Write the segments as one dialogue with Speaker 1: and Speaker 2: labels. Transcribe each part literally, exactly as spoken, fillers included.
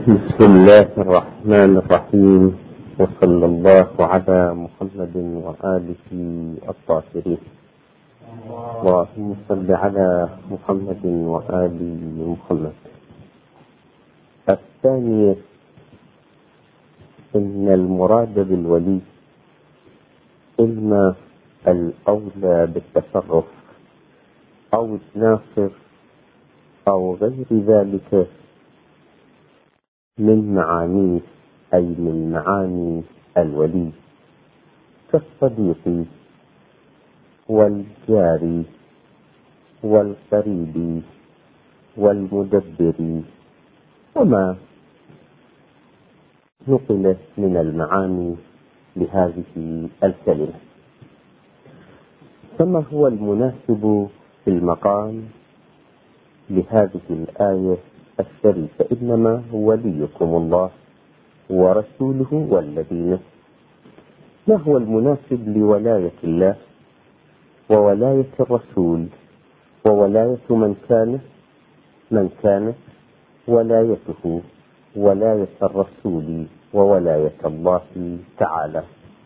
Speaker 1: بسم الله الرحمن الرحيم، وصلى الله على محمد وآله الطاهرين. اللهم صل على محمد وآل محمد. الثانية، إن المراد بالولي إما الأولى بالتصرف أو الناصر أو غير ذلك من معانيه، أي من معاني الولي، كالصديق والجار والقريب والمدبر وما نقل من المعاني لهذه الكلمة. فما هو المناسب في المقام لهذه الآية الشريفة؟ إنما وليكم الله ورسوله والذين. ما هو المناسب لولاية الله وولاية الرسول وولاية من كان من كانت ولايته ولاية الرسول وولاية الله تعالى؟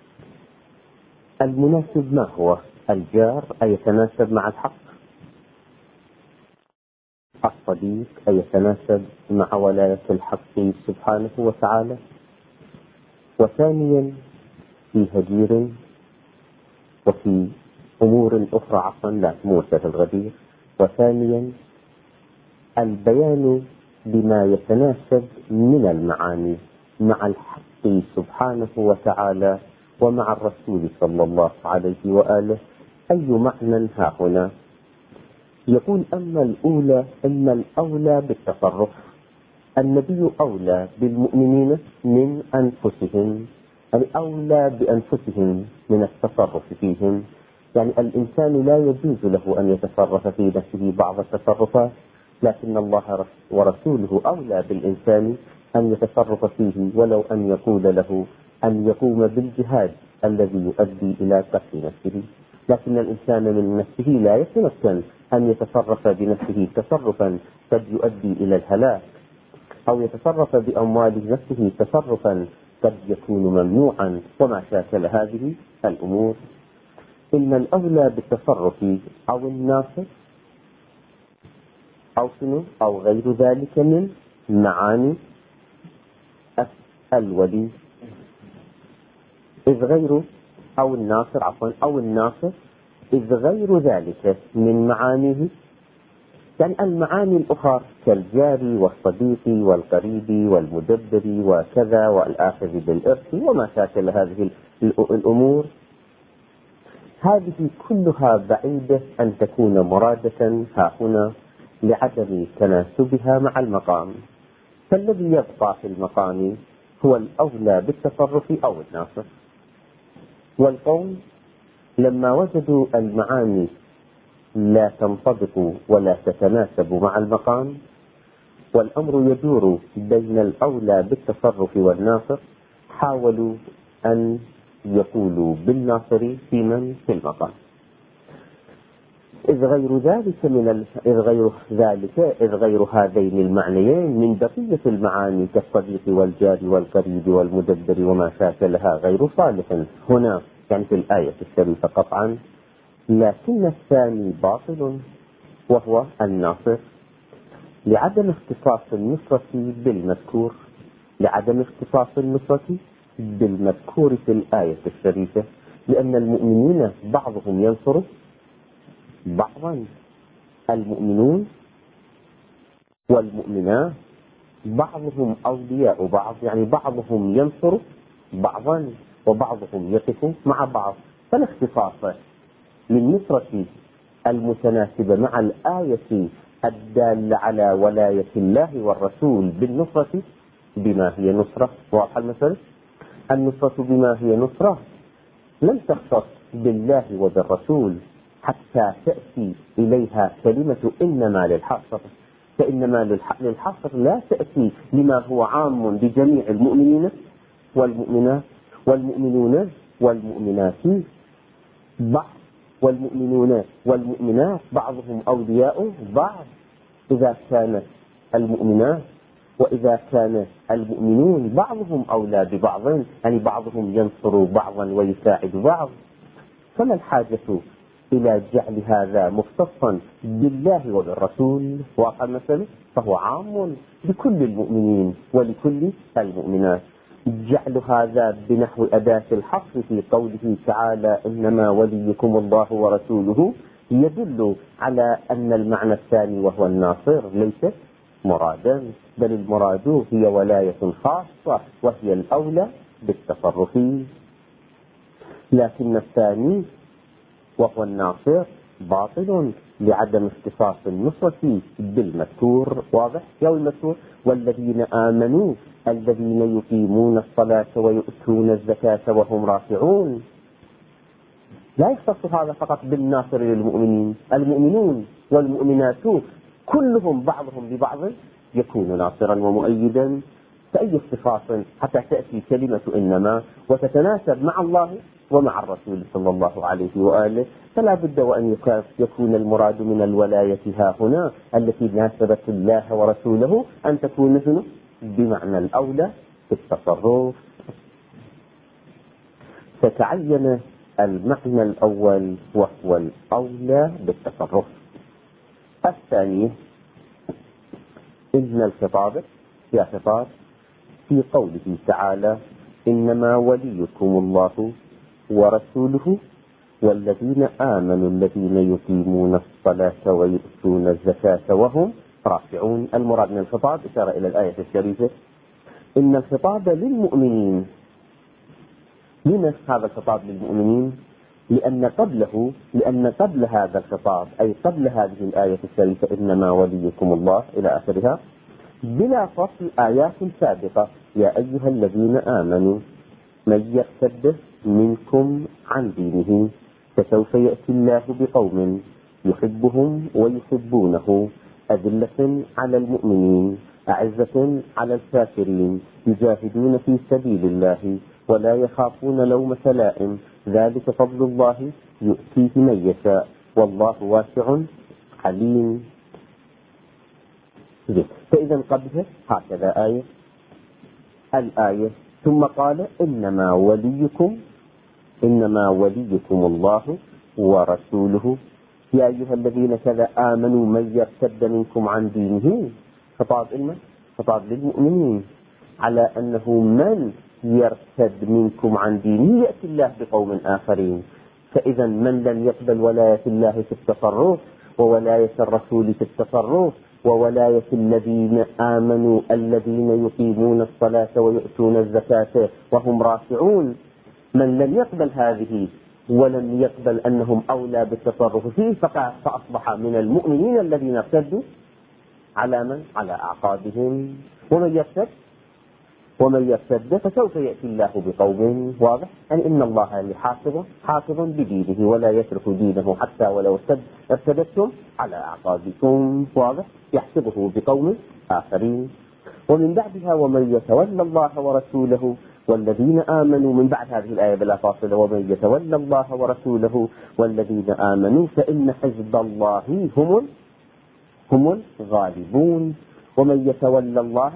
Speaker 1: المناسب ما هو؟ الجار أي يتناسب مع الحق، الصديق أي يتناسب مع ولاية الحق سبحانه وتعالى. وثانيا في هجير وفي أمور أخرى عفوا لا موسى في الغدير. وثانيا البيان بما يتناسب من المعاني مع الحق سبحانه وتعالى ومع الرسول صلى الله عليه وآله. أي معنى ها هنا؟ يقول أما الأولى أما الأولى بالتصرف، النبي أولى بالمؤمنين من أنفسهم، يعني أولى بأنفسهم من التصرف فيهم. يعني الإنسان لا يجوز له أن يتصرف في نفسه بعض التصرفات، لكن الله ورسوله أولى بالإنسان أن يتصرف فيه، ولو أن يقول له أن يقوم بالجهاد الذي يؤدي إلى قتل نفسه، لكن الإنسان من نفسه لا يتمكن أن يتصرف بنفسه تصرفا قد يؤدي إلى الهلاك، أو يتصرف بأموال نفسه تصرفا قد يكون ممنوعا، وما شاكل هذه الأمور. إن الأولى بالتصرف أو الناصر أو شنو أو غير ذلك من معاني الولي، إذ غير أو الناصر عفوا أو الناصر إذ غير ذلك من معانيه، يعني المعاني الأخرى كالجار والصديق والقريب والمدبر وكذا والآخذ بالإرث وما شاكل هذه الأمور، هذه كلها بعيدة أن تكون مرادة ها هنا لعدم تناسبها مع المقام. فالذي يبقى في المقام هو الأولى بالتصرف أو الناصر. والقوم لما وجدوا المعاني لا تنطبق ولا تتناسب مع المقام، والأمر يدور بين الأولى بالتصرف والناصر، حاولوا أن يقولوا بالناصر في من في المقام، إذ غير ذلك من ال... إذ غير ذلك إذ غير هذين المعنيين من بقية المعاني كالصديق والجار والقريب والمدبر وما شاكلها غير صالح هنا، يعني في الآية الشريفة قطعا. لكن الثاني باطل وهو الناصر، لعدم اختصاص النصرة بالمذكور لعدم اختصاص النصرة بالمذكور في الآية الشريفة، لأن المؤمنين بعضهم ينصر بعضا، المؤمنون والمؤمنات بعضهم أولياء بعض، يعني بعضهم ينصر بعضا وبعضهم يقف مع بعض. فلا اختصاص للنصرة المتناسبة مع الآية الدالة على ولاية الله والرسول بالنصرة بما هي نصرة. واضح المثل؟ النصرة بما هي نصرة لم تختص بالله وبالرسول حتى تأتي إليها كلمة إنما للحصر، فإنما للحصر لا تأتي لما هو عام بجميع المؤمنين والمؤمنات والمؤمنون والمؤمنات بعض، والمؤمنون والمؤمنات بعضهم أولياء بعض. إذا كانت المؤمنات وإذا كان المؤمنون بعضهم أولى ببعض، يعني بعضهم ينصر بعضا ويساعد بعض، فما الحاجة إلى جعل هذا مختصا بالله وبالرسول؟ واقع مثلا فهو عام لكل المؤمنين ولكل المؤمنات. جعل هذا بنحو أداة الحصر في قوله تعالى إنما وليكم الله ورسوله يدل على أن المعنى الثاني وهو الناصر ليس مرادا، بل المراد هي ولاية خاصة وهي الأولى بالتصرف، لكن الثاني وهو الناصر باطل لعدم اختصاص النصرة بالمذكور. واضح؟ يا المذكور والذين آمنوا الذين يقيمون الصلاة ويؤتون الزكاة وهم راكعون، لا يختص هذا فقط بالناصر للمؤمنين، المؤمنون والمؤمنات كلهم بعضهم ببعض يكون ناصرا ومؤيدا. فأي اختصاص حتى تأتي كلمة إنما وتتناسب مع الله ومع الرسول صلى الله عليه وآله؟ فلا بد وأن يكون المراد من الولاية ها هنا التي ناسبت الله ورسوله أن تكون هنا بمعنى الأولى في التصرف. فتعين المعنى الأول وهو الأولى بالتصرف. الثاني إن الخطاب يا خطاب في قوله تعالى إنما وليكم الله ورسوله والذين آمنوا الذين يقيمون الصلاة ويؤتون الزكاة وهم راكعون. المراد من الخطاب إشارة إلى الآية الشريفة إن الخطاب للمؤمنين. لماذا هذا الخطاب للمؤمنين؟ لأن قبله لأن قبل هذا الخطاب أي قبل هذه الآية الشريفة إنما وليكم الله إلى آخرها بلا فصل آيات سابقة يا أيها الذين آمنوا من يرتد منكم عن دينه فسوف يأتي الله بقوم يحبهم ويحبونه أذلة على المؤمنين أعزة على الكافرين يجاهدون في سبيل الله ولا يخافون لومة لائم ذلك فضل الله يؤتيه من يشاء والله واسع عليم. فإذا قبله هكذا آية الآية ثم قال إنما وليكم إنما وليكم الله ورسوله يا أيها الذين كذا آمنوا من يرتد منكم عن دينه. خطاب إلما خطاب للمؤمنين على أنه من يرتد منكم عن دينه يأتي الله بقوم آخرين. فإذا من لم يقبل ولاية الله في التصرف وولاية الرسول في التصرف وولاية الذين آمنوا الذين يقيمون الصلاة ويؤتون الزكاة وهم راكعون، من لم يقبل هذه ولم يقبل أنهم أولى بالتصرف فيه فأصبح من المؤمنين الذين ارتدوا على من؟ على أعقابهم. ومن يرتد ومن يرتد فسوف يأتي الله بقوم. واضح؟ يعني إن الله حافظ حافظ بدينه ولا يترك دينه حتى ولو ارتدتم على أعقابكم. واضح؟ يحسبه بقوم آخرين. ومن بعدها ومن يتولى الله ورسوله والذين آمنوا من بعد هذه الآية بلا فاصلة ومن يتولى الله ورسوله والذين آمنوا فإن حزب الله هم هم الغالبون. ومن يتولى الله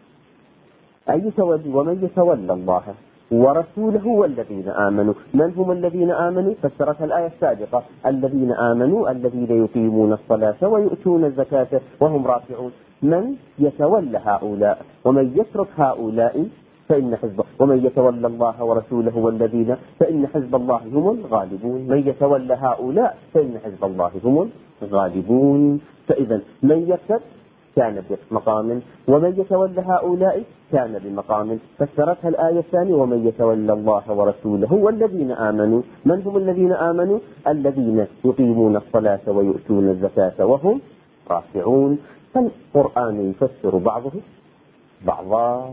Speaker 1: أي تولي ومن يتولى الله ورسوله والذين آمنوا. من هم الذين آمنوا؟ فسرتها الآية السابقة الذين آمنوا الذين يقيمون الصلاة ويؤتون الزكاة وهم راكعون. من يتولى هؤلاء ومن يترك هؤلاء فإن حزب ومن يتولى الله ورسوله والذين فإن حزب الله هم الغالبون. من يتولى هؤلاء فإن حزب الله هم الغالبون. فإذا من يكتب كان بمقام ومن يتولى هؤلاء كان بمقام. فسرتها الآية الثانية ومن يتولى الله ورسوله والذين آمنوا. من هم الذين آمنوا؟ الذين يقيمون الصلاة ويؤتون الزكاة وهم راكعون. فالقرآن يفسر بعضه بعضا.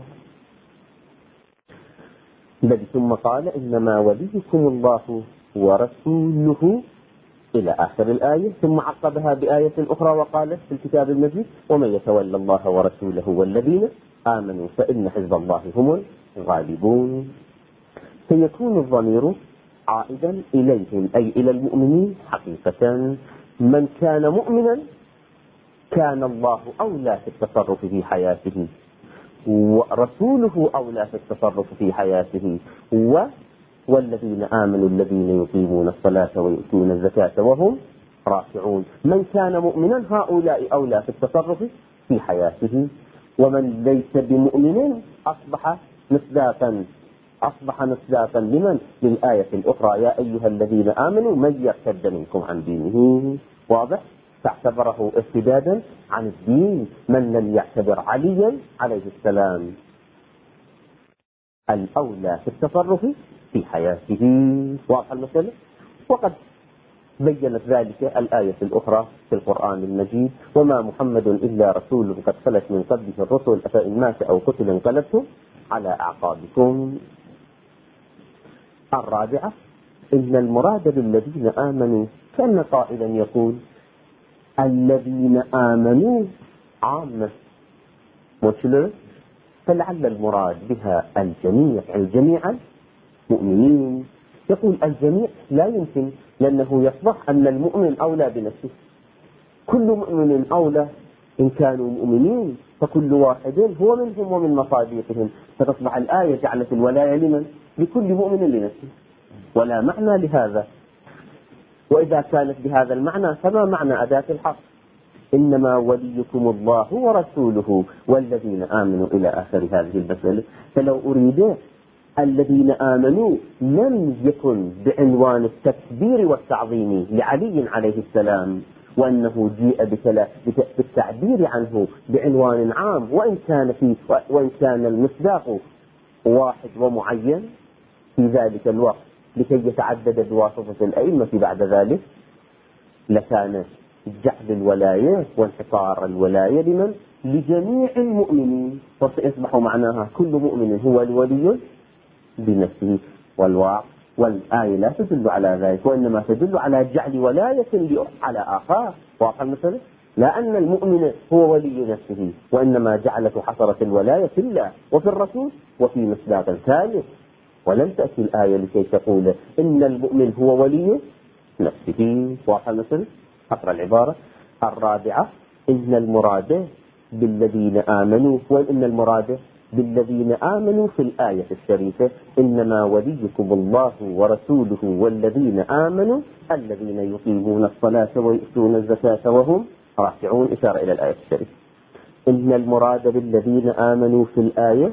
Speaker 1: بل ثم قال إنما وليكم الله ورسوله إلى آخر الآية ثم عقبها بآية أخرى وقال في الكتاب المجيد ومن يتولى الله ورسوله والذين آمنوا فإن حزب الله هم الغالبون. فيكون الضمير عائدا إليهم أي إلى المؤمنين حقيقة. من كان مؤمنا كان الله أولى في التصرف في حياته ورسوله أولى في التصرف في حياته، و والذين آمنوا الذين يقيمون الصلاة ويؤتون الزكاة وهم راكعون. من كان مؤمنا هؤلاء أولى في التصرف في حياته، ومن ليس بمؤمن أصبح مصداقا أصبح مصداقا لمن؟ للآية الأخرى: يا أيها الذين آمنوا من يرتد منكم عن دينه. واضح؟ فاعتبره ارتدادا عن الدين من لم يعتبر عليا عليه السلام الأولى في التصرف في حياته. واضح المسألة؟ وقد بيّنت ذلك الآية الأخرى في القرآن المجيد: وما محمد إلا رسول قد خلت من قبله الرسل أفإن مات أو قتل انقلبتم على أعقابكم. الرابعة: إن المراد بالذين آمنوا كأن قائلا يقول الذين آمنوا عامة مشلر، فلعل المراد بها الجميع، الجميع مؤمنين. يقول الجميع لا يمكن، لأنه يصبح أن المؤمن أولى بنفسه. كل مؤمن أولى إن كانوا مؤمنين، فكل واحد هو منهم ومن مصادقهم، فتصبح الآية جعلت الولاية لمن؟ لكل مؤمن لنفسه، ولا معنى لهذا. وإذا كانت بهذا المعنى فما معنى أداة الحق؟ إنما وليكم الله ورسوله والذين آمنوا إلى آخر هذه المسألة. فلو أريد الذين آمنوا لم يكن بعنوان التكبير والتعظيم لعلي عليه السلام، وأنه جيء بالتعبير عنه بعنوان عام، وإن كان في وإن كان المصداق واحد ومعين في ذلك الوقت لكي يتعدد بواسطة الأئمة بعد ذلك، لكان جعل الولاية وانحصار الولاية لمن؟ لجميع المؤمنين، فسيصبح معناها كل مؤمن هو الولي بنفسه. والواقع والآية لا تدل على ذلك، وإنما تدل على جعل ولاية على آخر. واضح المثل؟ لا أن المؤمن هو ولي نفسه، وإنما جعلت حصرت الولاية في الله وفي الرسول وفي مصداق ثالث. ولم تأتي الآية لكي تقول إن المؤمن هو ولي نفسه. واضح المثل؟ أقرأ العبارة الرابعة: إن المراد بالذين آمنوا، وإن المراد بالذين آمنوا في الآية الشريفة إنما وليكم الله ورسوله والذين آمنوا الذين يقيمون الصلاة ويؤتون الزكاة وهم راكعون، إشارة إلى الآية الشريفة. إن المراد بالذين آمنوا في الآية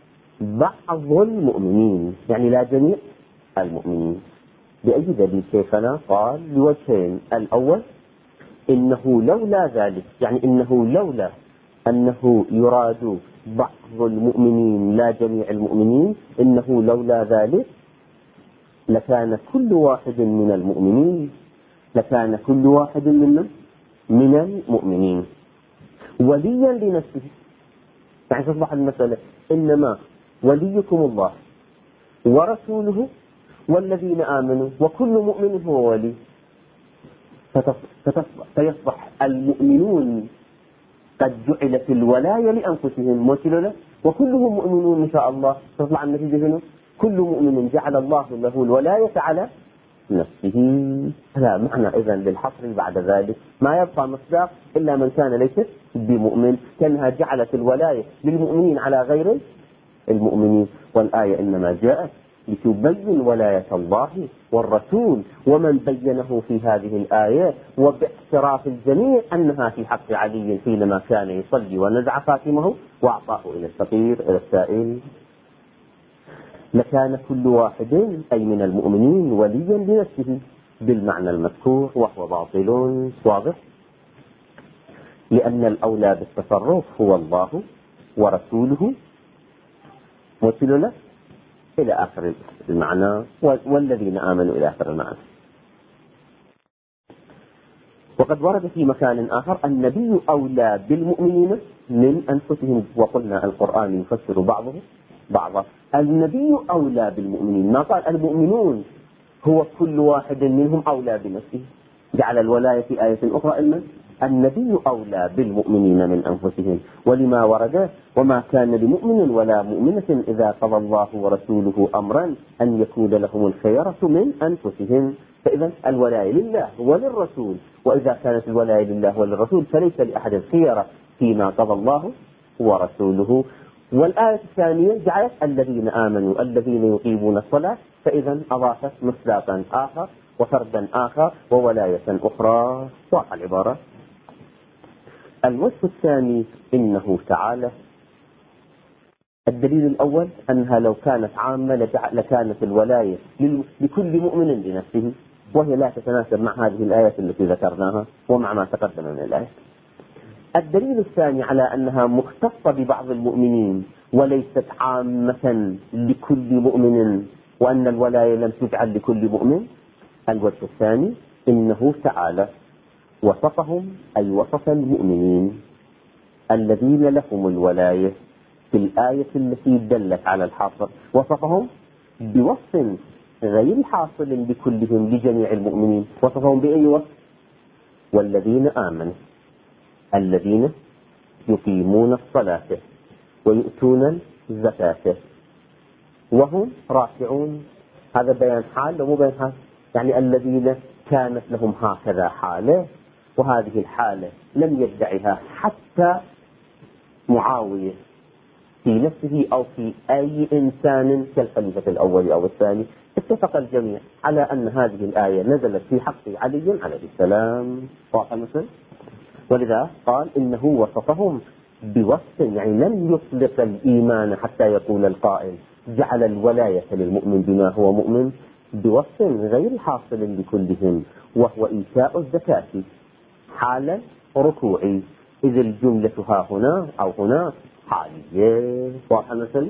Speaker 1: بعض المؤمنين، يعني لا جميع المؤمنين. بأي دليل شيخنا؟ قال لوجهين: الأول إنه لولا ذلك، يعني إنه لولا أنه يراد بعض المؤمنين لا جميع المؤمنين، إنه لولا ذلك لكان كل واحد من المؤمنين لكان كل واحد من من المؤمنين وليا لنفسه. يعني تصبح المسألة إنما وليكم الله ورسوله والذين آمنوا، وكل مؤمن هو ولي، فيصبح المؤمنون قد جعلت الولاية لأنفسهم مثلنا، وكلهم مؤمنون إن شاء الله. تطلع النتيجة هنا كل مؤمن جعل الله له الولاية على نفسه. لا معنى إذن للحصر بعد ذلك، ما يبقى مصداق إلا من كان ليس بمؤمن، كانها جعلت الولاية للمؤمنين على غير المؤمنين. والآية إنما جاءت لتبين ولاية الله والرسول، ومن بينه في هذه الآية وباعتراف الجميع أنها في حق علي حينما كان يصلي ونزع خاتمه وأعطاه إلى الفقير إلى السائل. لكان كل واحد أي من المؤمنين وليا لنفسه بالمعنى المذكور، وهو باطل. واضح؟ لأن الأولى بالتصرف هو الله ورسوله مثل له إلى آخر المعنى، والذين آمنوا إلى آخر المعنى. وقد ورد في مكان آخر النبي أولى بالمؤمنين من أنفسهم، وقلنا القرآن يفسر بعضه بعضا. النبي أولى بالمؤمنين، ما قال المؤمنون هو كل واحد منهم أولى بنفسه، جعل الولاية في آية أخرى إلا النبي أولى بالمؤمنين من أنفسهم. ولما ورد وما كان لمؤمن ولا مؤمنة إذا قضى الله ورسوله أمرا أن يكون لهم الخيرة من أنفسهم. فإذا الولاية لله وللرسول، وإذا كانت الولاية لله وللرسول فليس لأحد الخيرة فيما قضى الله ورسوله. والآية الثانية جعلت الذين آمنوا الذين يقيمون الصلاة، فإذا أضافت مصداقا آخر وفردا آخر وولاية أخرى. واضح العبارة. الوجه الثاني إنه تعالى، الدليل الأول أنها لو كانت عامة لكانت الولاية لكل مؤمن لنفسه، وهي لا تتناسب مع هذه الآيات التي ذكرناها ومع ما تقدم من الآية. الدليل الثاني على أنها مختصة ببعض المؤمنين وليست عامة لكل مؤمن، وأن الولاية لم تجعل لكل مؤمن. الوجه الثاني إنه تعالى وصفهم، أي وصف المؤمنين الذين لهم الولاية في الآية التي دلت على الحاصل، وصفهم بوصف غير حاصل بكلهم لجميع المؤمنين. وصفهم بأي وصف؟ والذين آمنوا الذين يقيمون الصلاة ويؤتون الزكاة وهم راكعون. هذا بيان حال ومو بيان حال، يعني الذين كانت لهم هكذا حالة، وهذه الحالة لم يدعها حتى معاوية في نفسه أو في أي إنسان كالخليفة الأول أو الثاني. اتفق الجميع على أن هذه الآية نزلت في حق علي عليه السلام. واضح مثل؟ ولذا قال إنه وصفهم بوصف، يعني لم يطلق الإيمان حتى يقول القائل، جعل الولاية للمؤمن بما هو مؤمن بوصف غير حاصل لكلهم، وهو إيتاء الزكاة حال ركوعي، إذ الجملة ها هنا أو هنا حالية. واضح مثل؟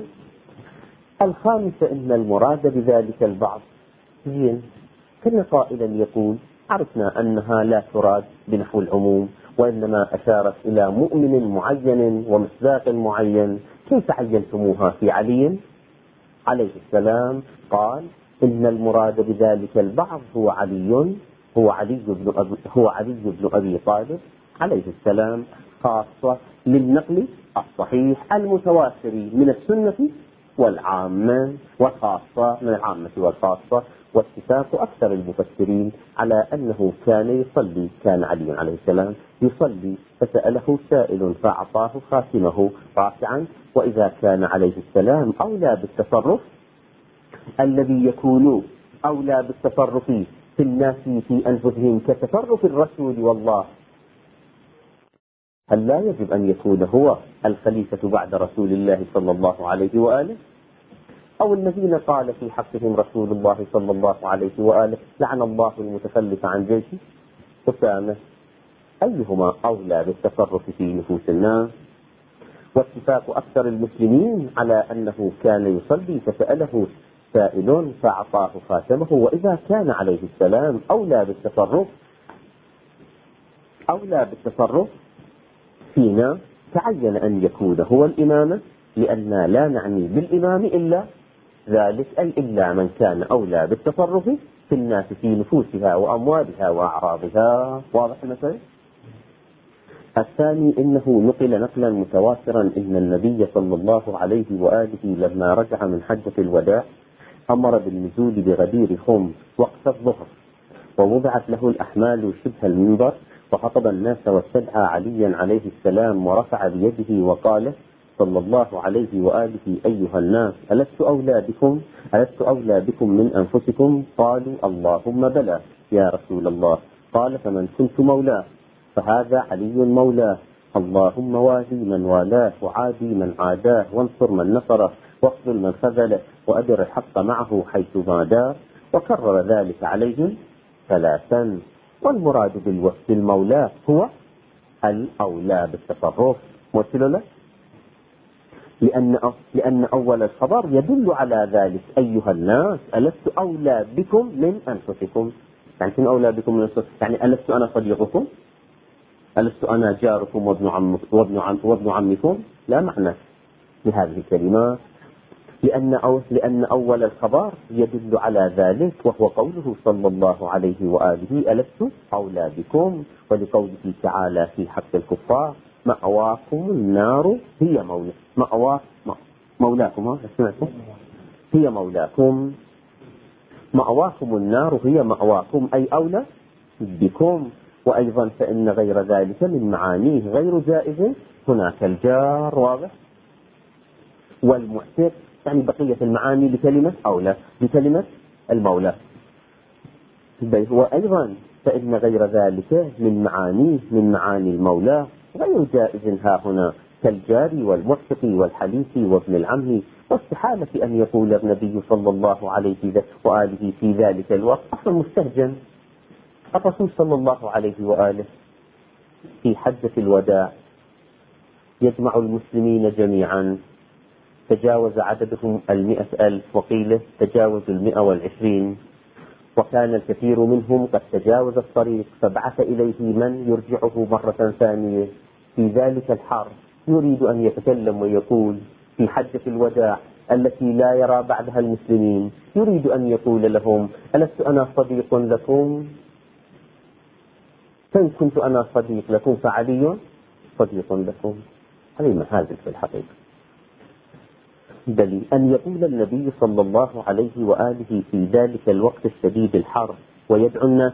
Speaker 1: الخامسة إن المراد بذلك البعض زين، كان قائلا يقول عرفنا أنها لا تراد بنحو العموم، وإنما أشارت إلى مؤمن معين ومصداق معين. كيف عينتموها في علي عليه السلام؟ قال إن المراد بذلك البعض هو علي هو علي بن أبي هو علي بن أبي طالب عليه السلام، خاصة للنقل الصحيح المتواتر من السنة والعامة، والخاصة من العامة والخاصة. واتفاق أكثر المفسرين على أنه كان يصلي، كان علي عليه السلام يصلي فسأله سائل فأعطاه خاتمه راكعا. وإذا كان عليه السلام أولى بالتصرف الذي يكون أولى بالتصرف في الناس في أنفسهم كتصرف الرسول والله، هل لا يجب أن يكون هو الخليفة بعد رسول الله صلى الله عليه وآله؟ أو الذين قال في حقهم رسول الله صلى الله عليه وآله لعن الله المتخلف عن جيش أسامة، أيهما أولى بالتصرف في نفوس الناس؟ واتفاق أكثر المسلمين على أنه كان يصلي فسأله سائل فأعطاه خاتمه. وإذا كان عليه السلام أولى بالتصرف أولى بالتصرف فينا، تعين أن يكون هو الإمام، لأننا لا نعني بالإمام إلا ذلك، أي إلا من كان أولى بالتصرف في الناس في نفوسها وأموالها وأعراضها. واضح المثل؟ الثاني إنه نقل نقلا متواترا إن النبي صلى الله عليه وآله لما رجع من حجة الوداع أمر بالنزول بغدير خم وقت الظهر، ووضعت له الأحمال شبه المنبر، وخطب الناس واستدعى عليا عليه السلام ورفع بيده وقال صلى الله عليه وآله أيها الناس ألست أولى بكم ألست أولى بكم من أنفسكم؟ قالوا اللهم بلى يا رسول الله. قال فمن كنت مولاه فهذا علي مولاه، اللهم والي من والاه وعادي من عاداه، وانصر من نصره واخذل من خذله وأدر الحق معه حيث ما دار. وكرر ذلك عليهم ثلاثا. والمراد بالوفد المولاه هو الأولى بالتصرف، مثل له، لأن لأن أول الخبر يدل على ذلك، أيها الناس ألست أولى بكم من أنفسكم؟ يعني شنو أولى بكم من أنفسكم؟ يعني ألست أنا صديقكم؟ ألست أنا جاركم وابن عم وابن عم وابن عمكم؟ لا معنى لهذه الكلمات، لأن أو لأن أول الخبر يدل على ذلك، وهو قوله صلى الله عليه وآله ألست أولى بكم، ولقوله تعالى في حق الكفار مأواكم النار هي مولى مأوا مولاكم ها سمعتم هي مولاكم مأواكم النار هي مأواكم، أي أولى بكم. وأيضا فإن غير ذلك من معانيه غير جائز، هناك الجار واضح. والمعتق، يعني بقية المعاني لكلمة أولى، لكلمة المولى. وأيضا فإن غير ذلك من معانيه من معاني المولى غير جائز ها هنا، كالجاري والمعتق والحليف وابن العم. واستحالة أن يقول النبي صلى الله عليه وآله في ذلك الوقت أصلا مستهجن. الرسول صلى الله عليه وآله في حجة الوداع يجمع المسلمين جميعا، تجاوز عددهم المئة ألف، وقيل تجاوز المئة والعشرين، وكان الكثير منهم قد تجاوز الطريق، فبعث إليه من يرجعه مرة ثانية في ذلك الحر، يريد أن يتكلم ويقول في حجة الوداع التي لا يرى بعدها المسلمين، يريد أن يقول لهم: ألست أنا صديق لكم؟ فإن كنت أنا صديق لكم فعلي صديق لكم. هذه مهازل في الحقيقة. بل أن يقول النبي صلى الله عليه وآله في ذلك الوقت الشديد الحر ويدعو الناس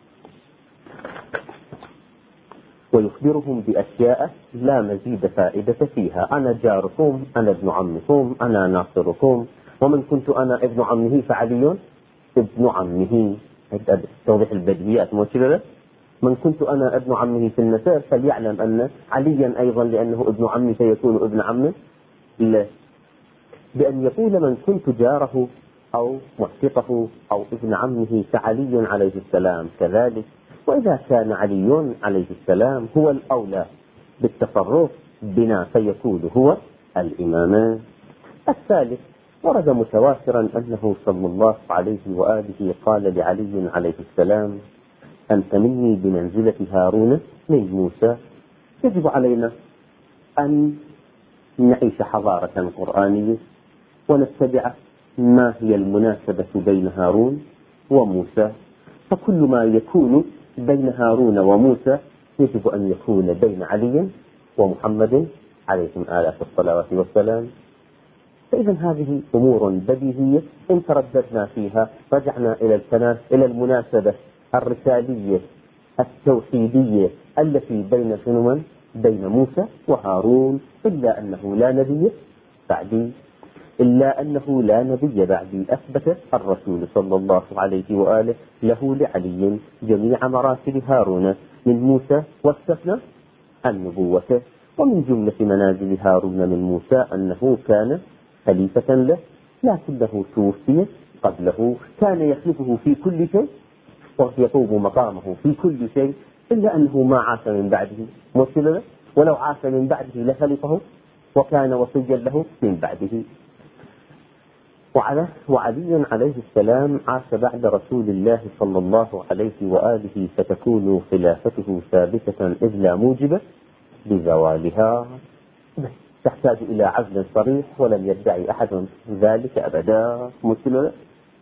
Speaker 1: ويخبرهم بأشياء لا مزيد فائدة فيها: أنا جاركم، أنا ابن عمكم، أنا ناصركم، ومن كنت أنا ابن عمه فعلي ابن عمه. توضيح البدويات موجودة. من كنت أنا ابن عمه في النسب فليعلم أن عليا أيضا لأنه ابن عمي سيكون ابن عمه. لا، بأن يقول من كنت جاره أو معتقه أو ابن عمه فعلي عليه السلام كذلك. وإذا كان علي عليه السلام هو الأولى بالتصرف بنا فيكون هو الإمام. الثالث، ورد متواترا أنه صلى الله عليه وآله قال لعلي عليه السلام: أنت مني بمنزلة هارون من موسى. يجب علينا أن نعيش حضارة قرآنية ونتبع ما هي المناسبة بين هارون وموسى، فكل ما يكون بين هارون وموسى يجب أن يكون بين علي ومحمد عليهم آلاف الصلوات والسلام. فإذا هذه أمور بديهية إن ترددنا فيها رجعنا إلى التناس إلى المناسبة الرسالية التوحيدية التي بين شنومن بين موسى وهارون، إلا أنه لا نبي بعدي إلا أنه لا نبي بعدي أثبت الرسول صلى الله عليه وآله له لعلي جميع مراتب هارون من موسى، واستثنى النبوة. ومن جملة منازل هارون من موسى أنه كان خليفة له، لكنه توفي قبله، كان يخلفه في كل شيء ويقوم مقامه في كل شيء، إلا أنه ما عاش من بعده مرسلا، ولو عاش من بعده لخلفه وكان وصيا له من بعده. وعلى وعلي عليه السلام عاش بعد رسول الله صلى الله عليه وآله، فتكون خلافته ثابتة إذ لا موجب لزوالها. تحتاج إلى عزل صريح ولم يدعي أحد ذلك أبدا مسلما.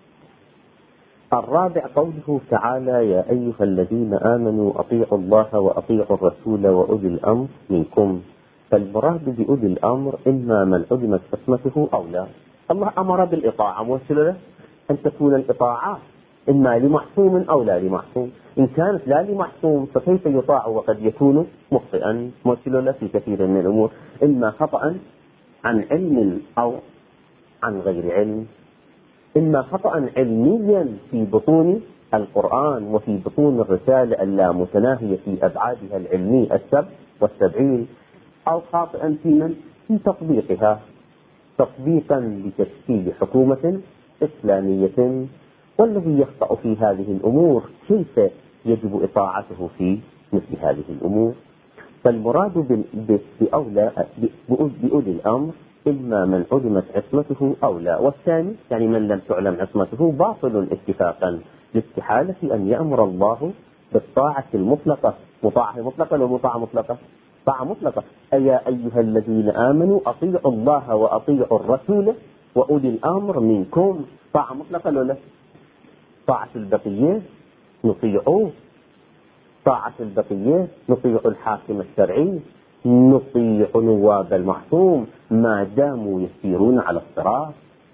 Speaker 1: الرابع قوله تعالى: يا أيها الذين آمنوا أطيعوا الله وأطيعوا الرسول وأولي الأمر منكم. فالمراد بأولي الأمر إما من علمت حكمته أو لا. الله أمر بالإطاعة موصلة أن تكون الإطاعة إما لمعصوم أو لا لمعصوم. إن كانت لا لمعصوم فكيف يطاع وقد يكون مخطئا موصلة في كثير من الأمور، إما خطأ عن علم أو عن غير علم، إما خطأ علميا في بطون القرآن وفي بطون الرسالة اللامتناهية في أبعادها العلمية السبع والسبعين، أو خاطئا في من في تطبيقها تطبيقا لتشكيل حكومة إسلامية. والذي يخطأ في هذه الأمور كيف يجب إطاعته في مثل هذه الأمور؟ فالمراد بأولى بأولي الأمر إما من علمت عصمته أو لا، والثاني يعني من لم تعلم عصمته باطل اتفاقا، لاستحالة أن يأمر الله بالطاعة المطلقة. مطاعة مطلقة ومطاعة مطلقة طاعة مطلقة. أيا أيها الذين آمنوا أطيعوا الله وأطيعوا الرسول وأولي الأمر منكم. طاعة مطلقة ولا طاعة البقية نطيعوه، طاعة البقية نطيع الحاكم الشرعي، نطيع نواب المعصوم ما داموا يسيرون على الصراط،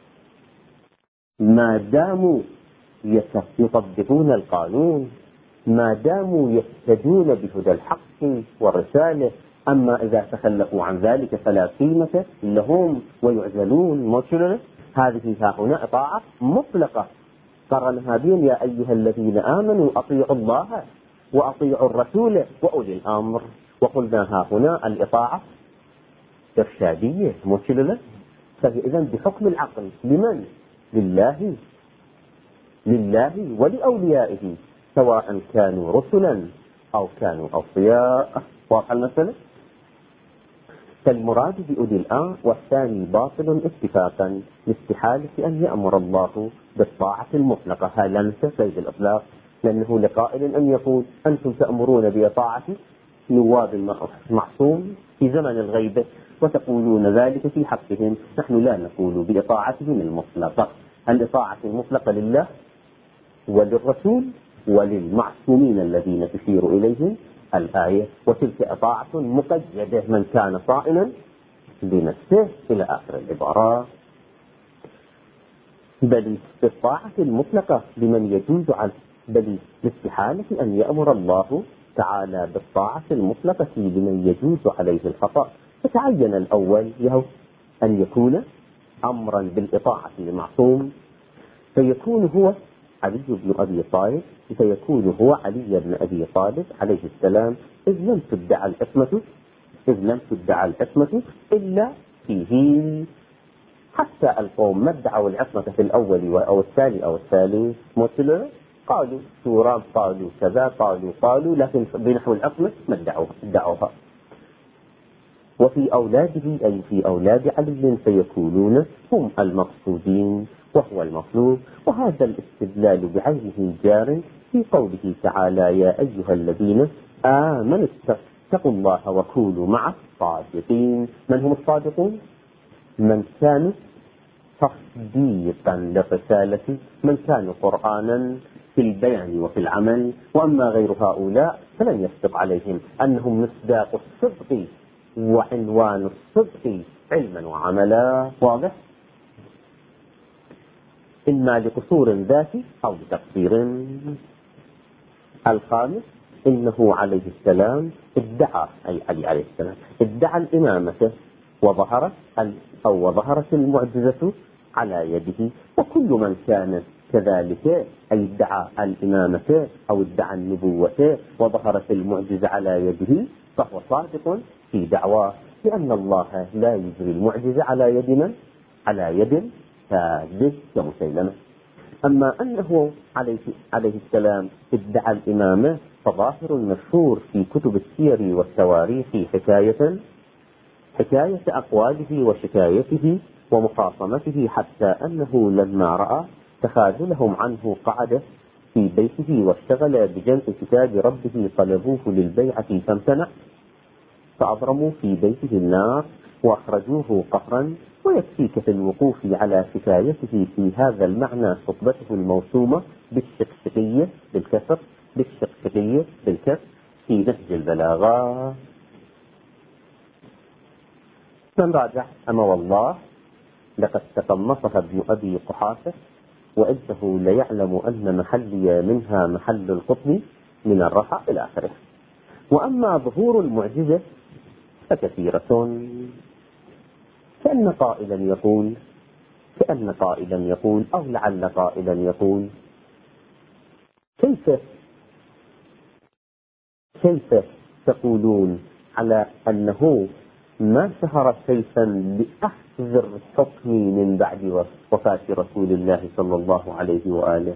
Speaker 1: ما داموا يطبقون القانون، ما داموا يهتدون بهدى الحق والرسالة، أما إذا تخلفوا عن ذلك فلا قيمة لهم ويعزلون مشرع. هذه ها هنا إطاعة مطلقة قرنها بهم يا أيها الذين آمنوا أطيعوا الله وأطيعوا الرسول وأولي الأمر. وقلنا ها هنا الإطاعة إرشادية مشرع، فهي إذن بحكم العقل لمن؟ لله لله ولأوليائه سواء كانوا رسلا أو كانوا أوصياء. واضح المسألة؟ فالمراد بأولي الأمر والثاني باطل اتفاقا لاستحالة أن يأمر الله بالطاعة المطلقة. ها لا ننسى سيد الإطلاق، لأنه لقائل أن يقول أنتم تأمرون بطاعة نواب المعصوم في زمن الغيبة وتقولون ذلك في حقهم. نحن لا نقول بإطاعتهم المطلقة، الإطاعة المطلقة لله وللرسول وللمعصومين الذين تشير إليهم الآية، وتلك إطاعة مقيدة من كان صائما بنفسه إلى آخر العبارة. بل الطاعة المطلقة لمن يجوز على بل باستحالة أن يأمر الله تعالى بالطاعة المطلقة لمن يجوز عليه الخطأ. فتعين الأول له أن يكون أمرا بالإطاعة لمعصوم، فيكون هو علي بن أبي طالب فيكون هو علي بن أبي طالب عليه السلام، إذ لم تدعى العصمة إذ لم تدعى العصمة إلا فيه. حتى القوم ما ادعوا العصمة في الأول أو الثاني أو الثالث مثل قالوا سورة، قالوا كذا، قالوا قالوا لكن بنحو العصمة ما ادعوها. وفي أولاده أي في أولاد علي فيكونون هم المقصودين وهو المطلوب. وهذا الاستدلال بعينه جار في قوله تعالى يا أيها الذين آمنوا اتقوا الله وكونوا مع الصادقين. من هم الصادقون؟ من كانوا تصديقا للرسالة، من كانوا قرآنا في البيان وفي العمل. وأما غير هؤلاء فلن يصدق عليهم أنهم مصداق الصدق وعنوان الصدق علما وعملا. واضح؟ إما لقصور ذاتي أو لتقصير. الخامس إنه عليه السلام ادعى أي علي عليه السلام ادعى الإمامة وظهرت أو وظهرت المعجزة على يده. وكل من كان كذلك أي ادعى الإمامة أو ادعى النبوة وظهرت المعجزة على يده فهو صادق في دعواه، لأن الله لا يجري المعجزة على يد من؟ على يد كاذب كمسيلمة. أما أنه عليه, عليه السلام ادعى الإمامة فظاهر مشهور في كتب السير والتواريخ حكاية حكاية أقواله وشكايته ومخاصمته، حتى أنه لما رأى تخاذلهم عنه قعد في بيته واشتغل بجمع كتاب ربه، طلبوه للبيعة فامتنع فأضرموا في بيته النار وأخرجوه قهرا. ويكفيك في الوقوف على حكايته في هذا المعنى خطبته الموسومة بالشقشقية بالكسر بالشقشقية بالكسر في نهج البلاغة. من راجع أما والله لقد تقمصها ابن أبي قحافة وإنه ليعلم أن محلي منها محل القطب من الرفع إلى آخره. وأما ظهور المعجزة فكثيرة، كأن قائلا يقول كأن قائلا يقول أو لعل قائلا يقول كيف كيف تقولون على أنه ما شهر سيفا لأخذ الحكم من بعد وفاة رسول الله صلى الله عليه وآله،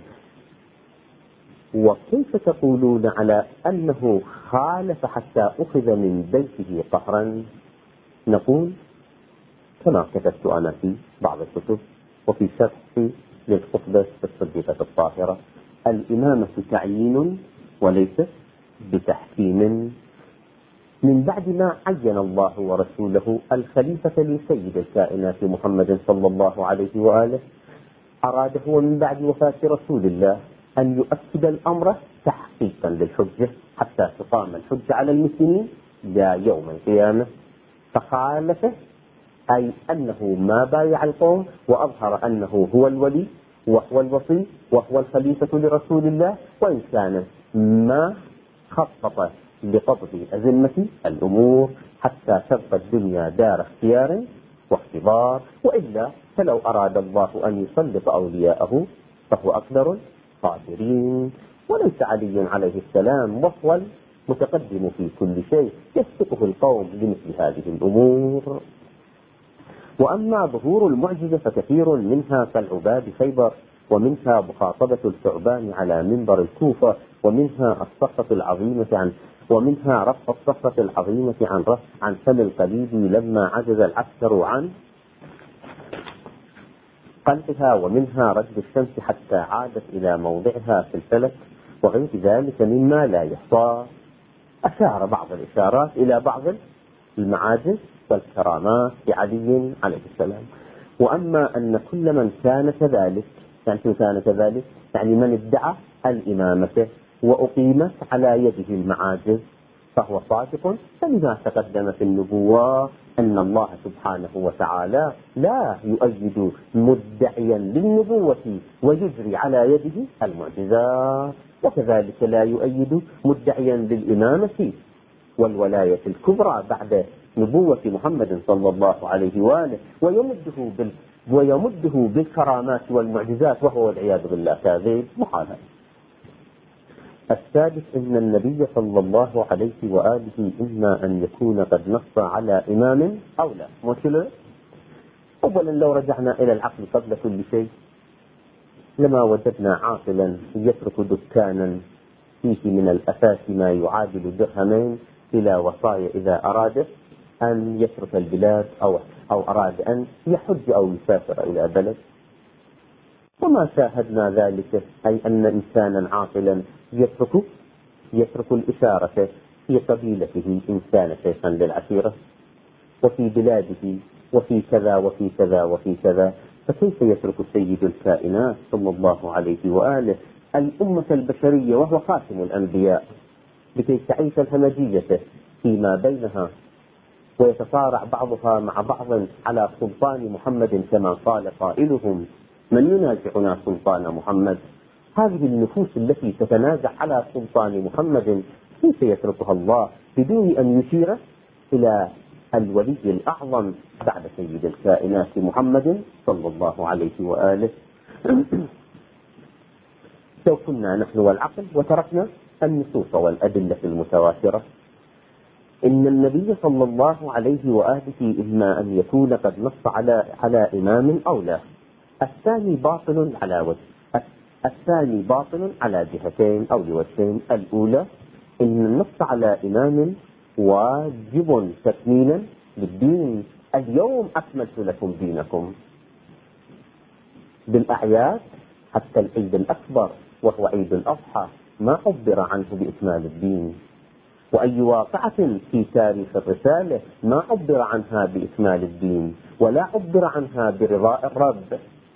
Speaker 1: وكيف تقولون على أنه خالف حتى أخذ من بيته قهرا؟ نقول كما كتبت أنا في بعض الكتب وفي شرحي للخطبة الصديقة الطاهرة: الإمامة تعيين وليست بتحكيم. من بعد ما عين الله ورسوله الخليفة لسيد الكائنات محمد صلى الله عليه وآله، أراد هو من بعد وفاة رسول الله أن يؤكد الأمر تحقيقا للحجة حتى تقام الحجة على المسلمين لا يوم القيامة، فخالفه أي أنه ما بايع القوم وأظهر أنه هو الولي وهو الوصي وهو الخليفة لرسول الله، وإن كان ما خطط لقبض أزمة الأمور حتى تبقى الدنيا دار اختيار واختبار، وإلا فلو أراد الله أن يسلط أولياءه فهو أقدر القادرين. وليس علي عليه السلام وهو المتقدم في كل شيء يسبقه القوم لمثل هذه الأمور. وأما ظهور المعجزة فكثير منها كالعباد خيبر، ومنها مخاطبة الثعبان على منبر الكوفة، ومنها الصخرة العظيمة عن ومنها رفع الصخرة العظيمة عن رفع عن فم القليد لما عجز العسكر عن قلبها، ومنها رد الشمس حتى عادت إلى موضعها في الفلك، وغير ذلك مما لا يحصى. أشار بعض الإشارات إلى بعض المعاجز والكرامات لعلي عليه السلام. وأما أن كل من كان كذلك، يعني كان كذلك يعني من ادعى الإمامة وأقيمت على يده المعاجز فهو صادق، فلما تقدم في النبوة أن الله سبحانه وتعالى لا يؤيد مدعيا للنبوة ويجري على يده المعجزات، وكذلك لا يؤيد مدعيا للإمامة والولاية الكبرى بعد نبوة محمد صلى الله عليه وآله ويمده بال ويمده بالكرامات والمعجزات وهو والعياذ بالله كاذب محال. السادس أن النبي صلى الله عليه وآله إما أن يكون قد نص على إمام أو لا. مثل أولا لو رجعنا إلى العقل قبل كل شيء لما وجدنا عاقلا يترك دكانا فيه من الأثاث ما يعادل درهمين إلى وصايا إذا أراد أن يترك البلاد أو أو أراد أن يحج أو يسافر إلى بلد، وما شاهدنا ذلك، أي أن إنسانا عاقلا يترك يترك الإشارة في قبيلته إن كان شيخا للعشيرة وفي بلاده وفي كذا وفي كذا وفي كذا، فكيف يترك سيد الكائنات صلى الله عليه وآله الأمة البشرية وهو خاتم الأنبياء لكي تعيش الهمجية فيما بينها ويتصارع بعضها مع بعض على سلطان محمد كما قال قائلهم: من ينازعنا سلطان محمد؟ هذه النفوس التي تتنازع على سلطان محمد كيف يتركها الله بدون أن يشير إلى الولي الأعظم بعد سيد الكائنات محمد صلى الله عليه وآله؟ لو كنا نحن والعقل وتركنا النصوص والأدلة المتواترة، إن النبي صلى الله عليه وآله إما أن يكون قد نص على على إمام أو لا. الثاني باطل على وجه الثاني باطل على جهتين أو لوجهين. الأولى إن النص على إمام واجب تكميلا للدين. اليوم أكملت لكم دينكم بالأعياد حتى العيد الأكبر وهو عيد الأضحى ما عبر عنه بإكمال الدين، وأي واقعة في تاريخ الرسالة ما عبر عنها بإكمال الدين ولا عبر عنها برضاء الرب،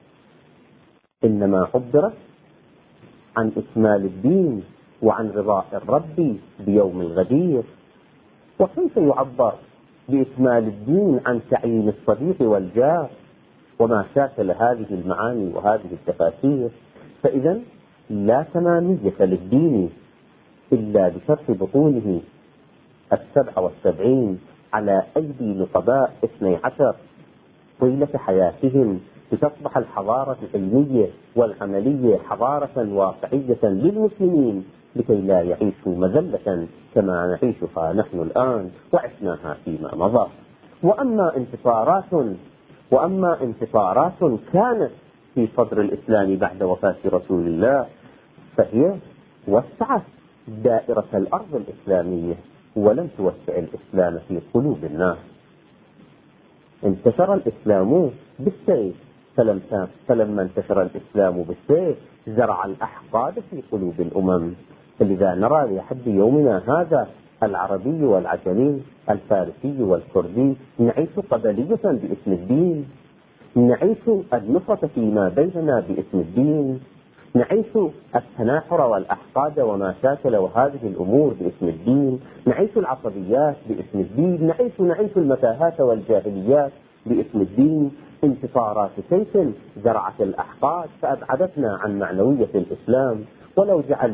Speaker 1: إنما عبر عن إكمال الدين وعن رضاء الرب بيوم الغدير. وكيف يعبر بإكمال الدين عن تعيين الصديق والجار وما شاكل هذه المعاني وهذه التفاسير؟ فإذا لا تمامية للدين إلا بشرح بطونه السبع والسبعين على أيدي نقباء اثني عشر طيلة حياتهم لتصبح الحضارة العلمية والعملية حضارة واقعية للمسلمين لكي لا يعيشوا مذلة كما نعيشها نحن الآن وعشناها فيما مضى. وأما انتصارات وأما انتصارات كانت في صدر الإسلام بعد وفاة رسول الله فهي وسعت دائرة الأرض الإسلامية ولم توسع الإسلام في قلوب الناس. انتشر الإسلام بالسيف، فلما انتشر الإسلام بالسيف زرع الأحقاد في قلوب الأمم. فلذا نرى لحد يومنا هذا العربي والعجمي الفارسي والكردي نعيش قبلية باسم الدين، نعيش النصرة فيما بيننا باسم الدين، نعيش التناحر والأحقاد وما شاكل وهذه الأمور باسم الدين، نعيش العصبيات باسم الدين، نعيش نعيش المتاهات والجاهليات باسم الدين. انتصارات سيف زرعت الأحقاد فأبعدتنا عن معنوية الإسلام. ولو جعلوا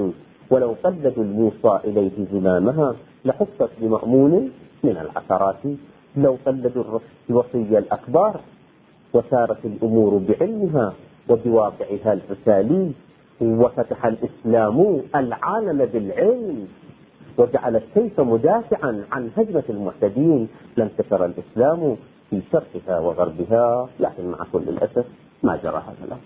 Speaker 1: ولو قلدوا الموصى إليه زمامها لحفت بمأمون من العثرات. لو قلدوا الوصي الأكبر وسارت الأمور بعلمها وبواقعها الفسالي، وفتح الإسلام العالم بالعلم وجعل السيف مدافعا عن هجمة المعتدين، لانتصر الإسلام في شرقها وغربها. لكن مع كل الأسف ما جرى هذا الأمر.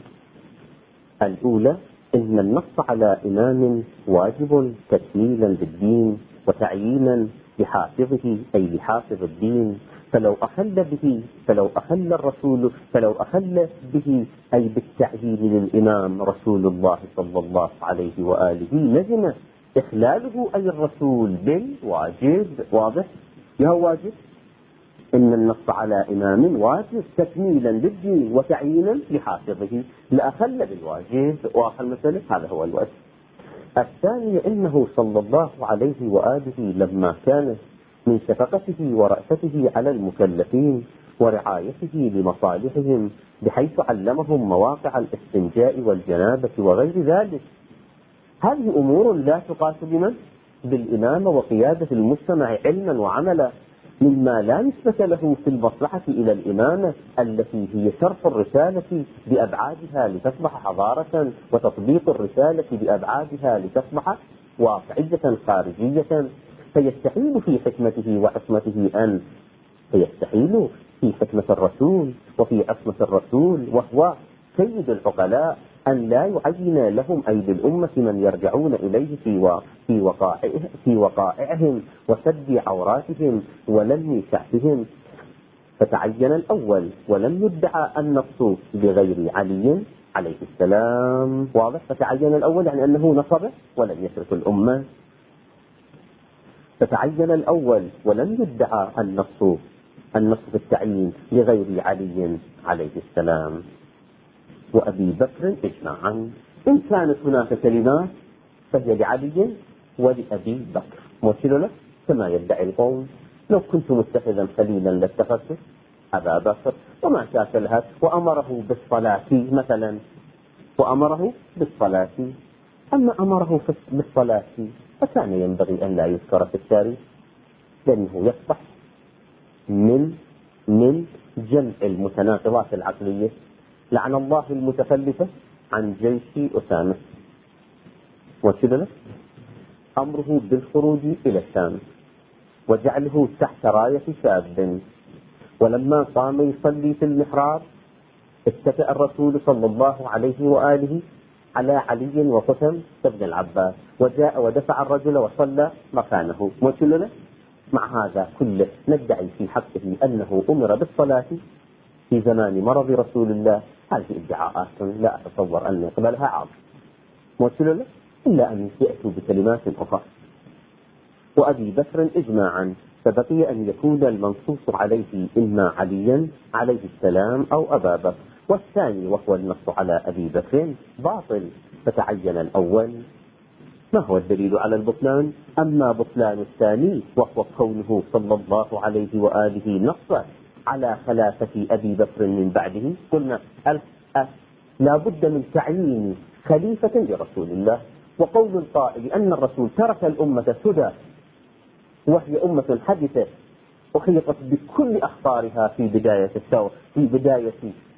Speaker 1: الأولى إن النص على إمام واجب تكميلا للدين وتعيينا لحافظه أي لحافظ الدين، فلو أخل به فلو أخل الرسول فلو أخل به أي بالتعيين للإمام رسول الله صلى الله عليه وآله لزم إخلاله أي الرسول بالواجب. واضح؟ يا واجب إن النص على إمام واجب تكميلا للدين وتعيينا لحافظه، لأخل بالواجب. وآخر مثلا هذا هو الوجه. الثاني إنه صلى الله عليه وآله لما كان من شفقته ورأفته على المكلفين ورعايته لمصالحهم بحيث علمهم مواقع الاستنجاء والجنابة وغير ذلك، هذه أمور لا تقاس بمن؟ بالإمامة وقيادة المجتمع علما وعملا، مما لا نسبة له في المصلحة إلى الإمامة التي هي شرح الرسالة بأبعادها لتصبح حضارة، وتطبيق الرسالة بأبعادها لتصبح واقعية خارجية. فيستحيل في حكمته وعصمته أن فيستحيل في حكمة الرسول وفي عصمة الرسول وهو سيد العقلاء أن لا يعين لهم أي بالأمة من يرجعون إليه في في وقائع في وقائعهم وسد عوراتهم ولم شأفهم. فتعين الأول ولم يدعى النص بغير علي عليه السلام. واضح؟ فتعين الأول يعني أنه نصب ولم يترك الأمة. فتعين الأول ولم يدعى النص النص بالتعيين لغير علي عليه السلام وأبي بكر إجماعا. إن كانت هناك كلمات فهي لعلي ولأبي بكر، موصل له كما يدعي القوم. لو كنت متخذا خليلا لاتخذت أبا بكر وما شاكلها، وأمره بالصلاة مثلا، وأمره بالصلاة. أما أمره بالصلاة فكان ينبغي أن لا يذكر في التاريخ، لأنه يصبح من من جمع المتناقضات العقلية. لعن الله المتخلفة عن جيش أسامة، وكذا أمره بالخروج إلى الشام وجعله تحت راية شاب. ولما قام يصلي في المحراب اتكأ الرسول صلى الله عليه وآله على علي وقسم ابن العباس، وجاء ودفع الرجل وصلى مكانه. وكذا مع هذا كله ندعي في حقه أنه أمر بالصلاة في زمان مرض رسول الله. هذه ادعاءات لا أتصور أن يقبلها عاصم موصل له إلا أن يأتوا بكلمات أخرى. وأبي بكر إجماعا، فبقي أن يكون المنصوص عليه إما عليا عليه السلام أو أبا بكر، والثاني وهو النص على أبي بكر باطل. فتعين الأول. ما هو الدليل على البطلان؟ أما بطلان الثاني وهو كونه صلى الله عليه وآله نص على خلافة أبي بكر من بعده. قلنا لا بد من تعيين خليفة لرسول الله، وقول القائل أن الرسول ترك الأمة سدى وهي أمة حدثة أحيطت بكل أخطارها في بداية الثورة في بداية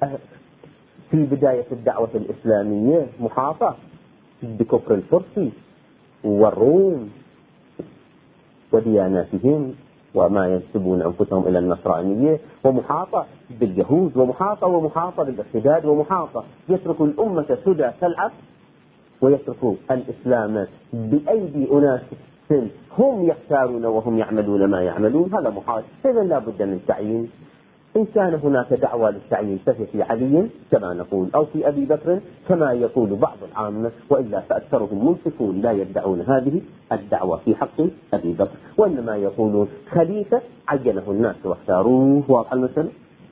Speaker 1: في بداية الدعوة الإسلامية، محاطة بكفر الفرس والروم ودياناتهم وما ينسبون أنفسهم إلى النصرانية، ومحاطة باليهود، ومحاطة ومحاطة بالارتداد، ومحاطة. يترك الأمة سدى تلعب ويترك الإسلام بأيدي أناس هم يختارون وهم يعملون ما يعملون. هذا محال. إذا لا بد من تعيين. إن كان هناك دعوة للتعيين فهي في علي كما نقول، أو في أبي بكر كما يقول بعض العامة، وإلا فأكثرهم منصفون لا يدعون هذه الدعوة في حق أبي بكر، وإنما يقولون خليفة عينه الناس واختاروه. واضح المثل؟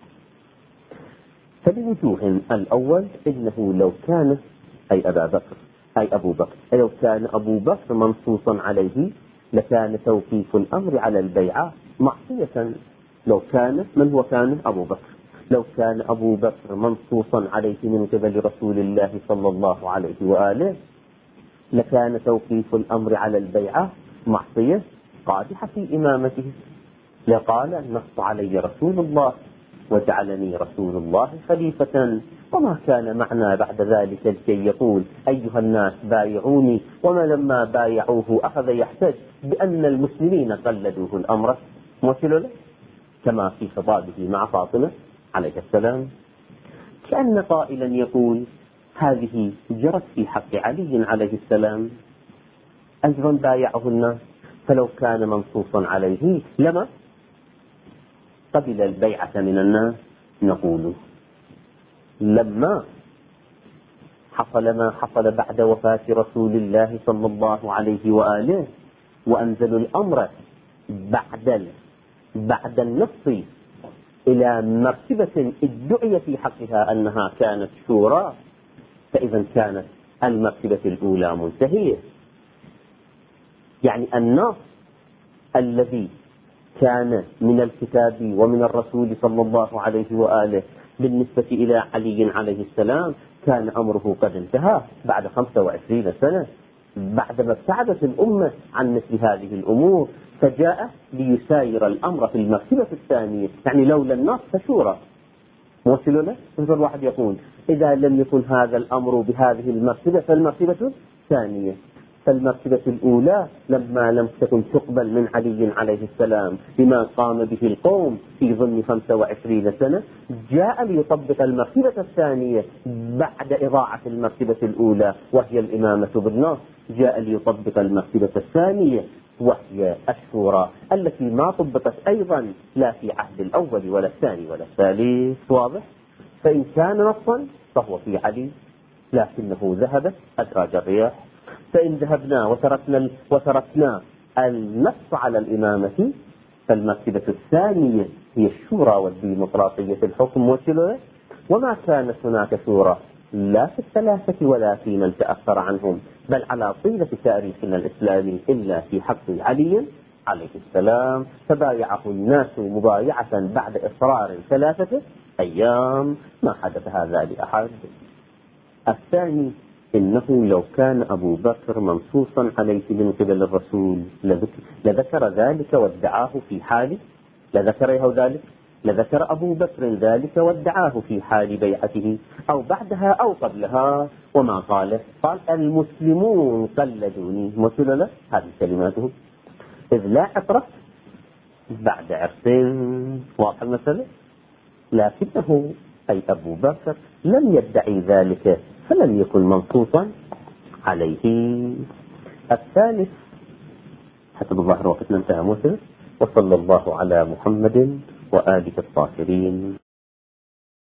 Speaker 1: فلوجوه الأول إنه لو كان أي أبا بكر أي أبو بكر لو كان أبو بكر منصوصا عليه لكان توقيف الأمر على البيعة معصية. لو كان من هو كان أبو بكر لو كان أبو بكر منصوصا عليه من قبل رسول الله صلى الله عليه وآله لكان توقيف الأمر على البيعة معصية قادحة في إمامته، لقال نص علي رسول الله وجعلني رسول الله خليفة، وما كان معنى بعد ذلك لكي يقول أيها الناس بايعوني، وما لما بايعوه أخذ يحتج بأن المسلمين قلدوه الأمر مثل له، كما في خطابه مع فاطمة عليه السلام، كأن قائلا يقول هذه جرت في حق علي عليه السلام، أيضا بايعه الناس، فلو كان منصوصا عليه لما قبل البيعة من الناس. نقول لما حصل ما حصل بعد وفاة رسول الله صلى الله عليه وآله وأنزلوا الأمر بعد بعد النص إلى مرتبة ادعي في حقها أنها كانت شورى، فإذا كانت المرتبة الأولى منتهية. يعني النص الذي كان من الكتاب ومن الرسول صلى الله عليه وآله بالنسبة إلى علي عليه السلام كان أمره قد انتهى بعد خمسة وعشرين سنة، بعدما ابتعدت الأمة عن مثل هذه الأمور، فجاء ليساير الأمر في المرتبة الثانية. يعني لولا النص فشورى موصل له. مثل واحد يقول إذا لم يكن هذا الأمر بهذه المرتبة فالمرتبة الثانية، فالمرتبة الأولى لما لم تكن تقبل من علي عليه السلام بما قام به القوم في ضمن خمسة وعشرين سنة، جاء ليطبق المرتبة الثانية بعد إضاعة المرتبة الأولى وهي الإمامة بالنص، جاء ليطبق المرتبة الثانية وهي الشورى التي ما طبقت أيضا لا في عهد الأول ولا الثاني ولا الثالث. واضح؟ فإن كان نصا فهو في علي لكنه ذهبت أدراج الرياح. فإن ذهبنا وتركنا وتركنا النص على الإمامة فالمرتبة الثانية هي الشورى والديمقراطية الحكم وكله. وما كانت هناك شورى لا في الثلاثة ولا في من تأخر عنهم، بل على طيلة تاريخنا الإسلامي إلا في حق علي عليه السلام، فبايعه الناس مبايعة بعد إصرار ثلاثة أيام، ما حدث هذا لأحد. الثاني إنه لو كان أبو بكر منصوصا عليه من قبل الرسول لذكر ذلك وادعاه في حال لذكره ذلك لذكر أبو بكر ذلك وادعاه في حال بيعته أو بعدها أو قبلها. وما قال قال المسلمون قلدوني مثل له، هذه كلماته، إذ لا عطرة بعد عرسين. واضح المسألة؟ لكنه أي أبو بكر لم يدعي ذلك فلم يكن منصوصا عليه. الثالث حسب الظاهر وقتنا انتهى مثل، وصلى الله على محمد وآله الطاهرين.